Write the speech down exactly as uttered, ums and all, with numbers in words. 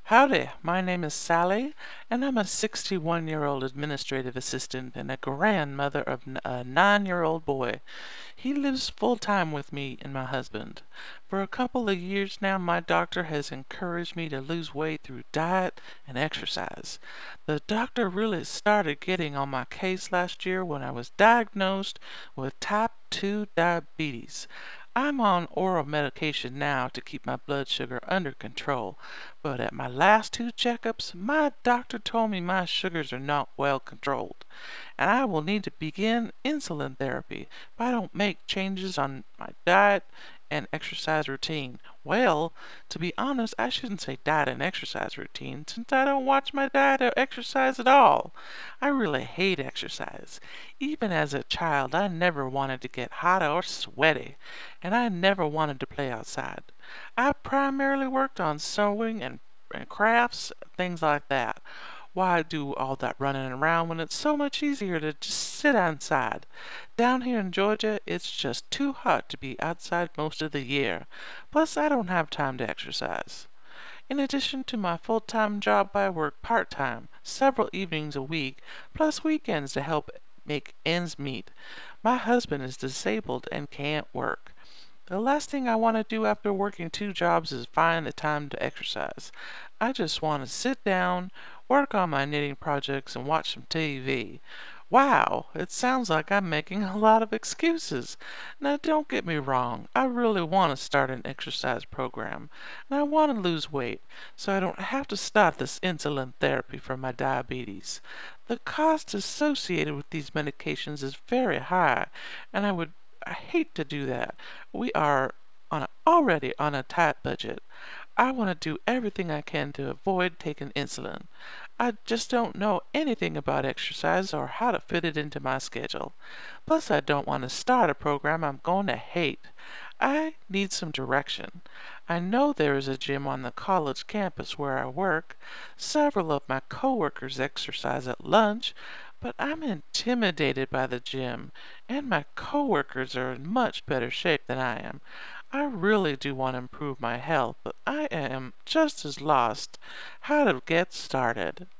Howdy, my name is Sally, and I'm a sixty-one-year-old administrative assistant and a grandmother of n- a nine-year-old boy. He lives full-time with me and my husband. For a couple of years now, my doctor has encouraged me to lose weight through diet and exercise. The doctor really started getting on my case last year when I was diagnosed with type two diabetes. I'm on oral medication now to keep my blood sugar under control, but at my last two checkups, my doctor told me my sugars are not well controlled, and I will need to begin insulin therapy if I don't make changes on my diet and exercise routine. Well, to be honest, I shouldn't say diet and exercise routine since I don't watch my diet or exercise at all. I really hate exercise. Even as a child, I never wanted to get hot or sweaty, and I never wanted to play outside. I primarily worked on sewing and, and crafts, things like that. Why do all that running around when it's so much easier to just sit inside? Down here in Georgia, it's just too hot to be outside most of the year. Plus, I don't have time to exercise. In addition to my full-time job, I work part-time, several evenings a week, plus weekends to help make ends meet. My husband is disabled and can't work. The last thing I want to do after working two jobs is find the time to exercise. I just want to sit down, work on my knitting projects, and watch some T V. Wow, it sounds like I'm making a lot of excuses. Now, don't get me wrong, I really want to start an exercise program, and I want to lose weight so I don't have to start this insulin therapy for my diabetes. The cost associated with these medications is very high, and I would I hate to do that. We are on a, already on a tight budget. I want to do everything I can to avoid taking insulin. I just don't know anything about exercise or how to fit it into my schedule. Plus, I don't want to start a program I'm going to hate. I need some direction. I know there is a gym on the college campus where I work. Several of my coworkers exercise at lunch, but I'm intimidated by the gym, and my coworkers are in much better shape than I am. I really do want to improve my health, but I am just as lost how to get started.